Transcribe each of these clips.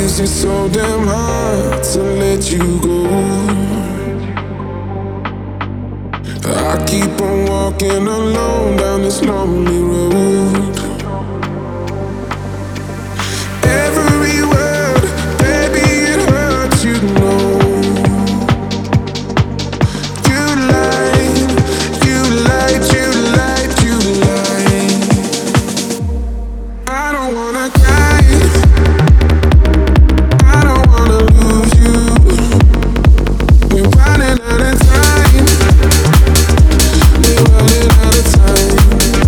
is it so damn hard to let you go? I keep on walking alone down this lonely road. Every word, baby, it hurts, you know. You lied, you lied, you lied, you lied. I don't wanna cry, I don't wanna lose you. We're running out of time, we're running out of time.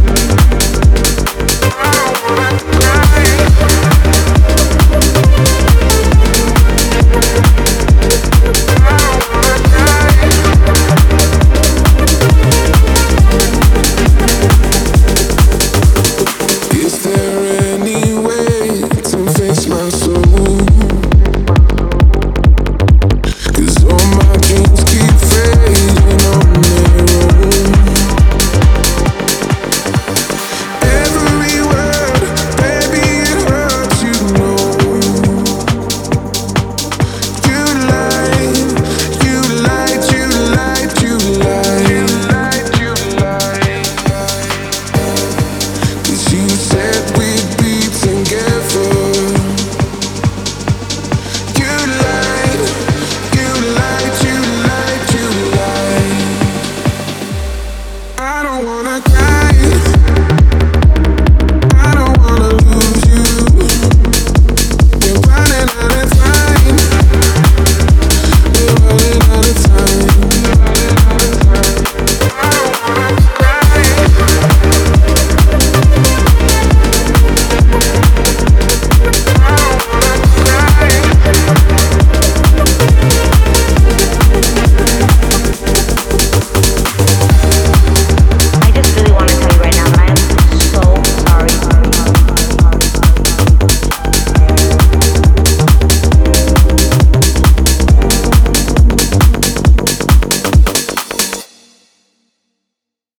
I don't wanna cry. Is there any way to face my soul?